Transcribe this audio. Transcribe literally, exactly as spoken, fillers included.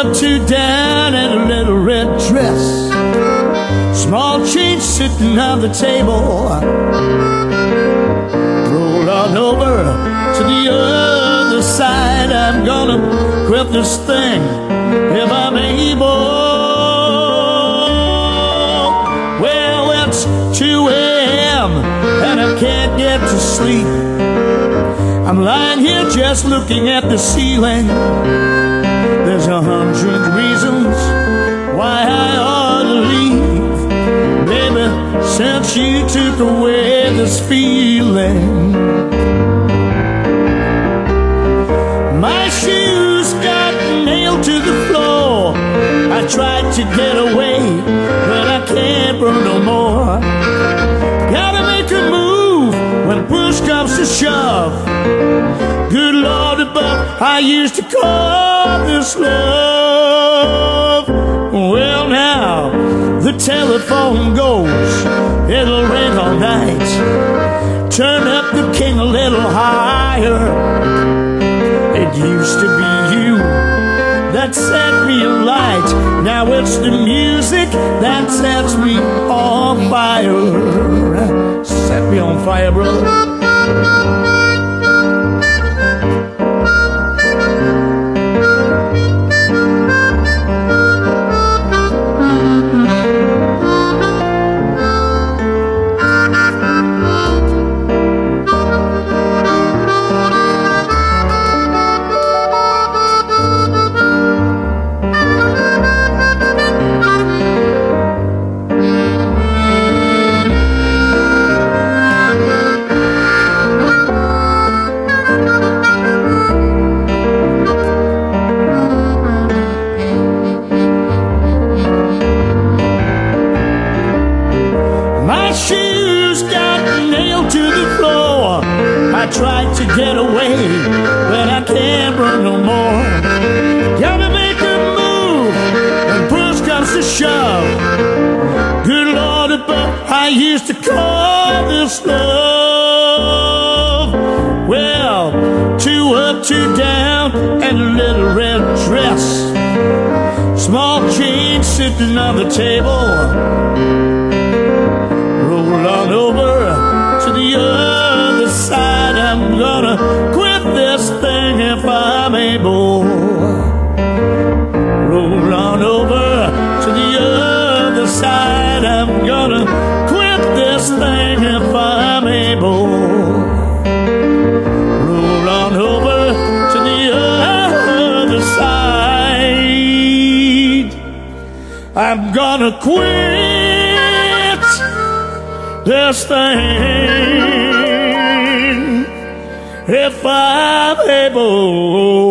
up, two down, and a little red dress. Small change sitting on the table. Roll on over to the other side. I'm gonna quit this thing if I'm able. Well, it's two a.m. and I can't get to sleep. I'm lying here just looking at the ceiling. There's a hundred reasons why I ought to leave, baby, since you took away this feeling. My shoes got nailed to the floor. I tried to get away, but I can't run no more. Gotta make a move when push comes to shove. Good Lord above, I used to call this love. Well, now the telephone goes, it'll ring all night. Turn up the king a little higher. It used to be you that set me alight. Now it's the music that sets me on fire. Set me on fire, brother. I tried to get away, but I can't run no more. Gotta make a move when push comes to shove. Good Lord above, I used to call this love. Well, two up, two down, and a little red dress. Small change sitting on the table. Roll on over to the other side. I'm gonna quit this thing if I'm able. Roll on over to the other side. I'm gonna quit this thing if I'm able. Roll on over to the other side. I'm gonna quit this thing if I'm able.